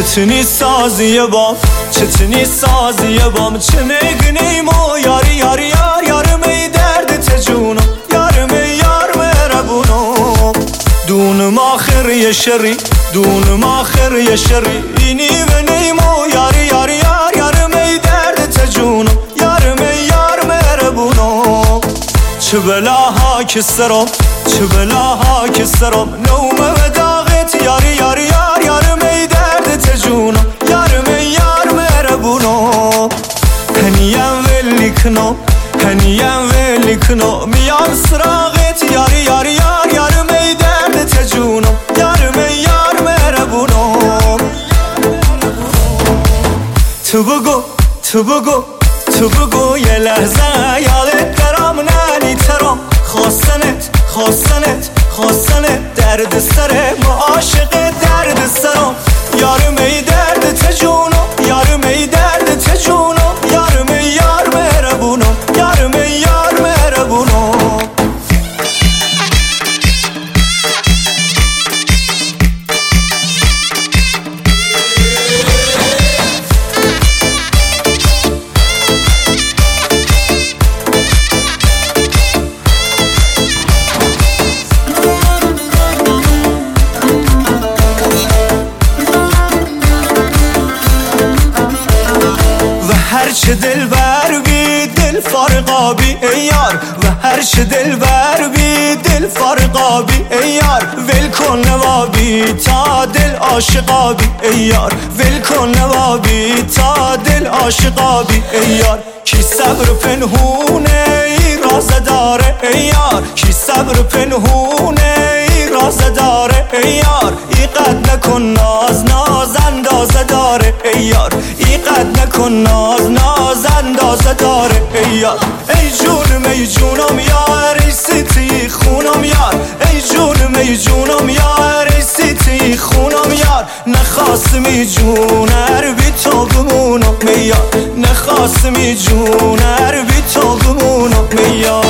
چتنی سازی بام چتنی سازی بام چه میگنیم و یاری یاری یار یارمی درد تجونو یارمی یار مربونو دونم آخر یه شری دونم آخر یه شری اینی و نیمو یاری یاری یار یارمی درد تجونو یارمی یار مربونو چه بلاها که سرم چه بلاها که سرم نومه و داغت یاری یاری یار یارمی درد تجونو یارمی یار مربونو هنیم ولی کنو هنیم ولی کنو میان سراغت یاری یاری یار یارمی درد تجونو یارمی یار مربونو تو بگو یه لحظه یادت درام ننی ترام خواستنت درد سره ما عاشق درد سرم یارمی درد تجونو یارمی درد تجونو یارمی یار مربونو یارمی یار مربونو هرچه دل بر بی دل فارقابی ای یار و هرچه دل بر بی دل فارقابی ای یار ول کن نوابی تا دل عاشقابی ای یار ول کن نوابی تا دل عاشقابی ای یار کی صبر پنهونه ای راز داره ای یار کی صبر پنهونه ای راز داره ای یار ای قد نکن ناز اندازه داره ای یار ای قد نکن ناز اندازه داره ای یار ای جونم یار ای سیتی خونم یار ای جونم یار ای سیتی خونم یار نخواستمی جونر بی تو بمونم میار نخواستمی جونر بی تو بمونم میار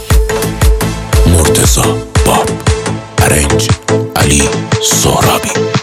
مرتضی باب، ارنج علی سهرابی.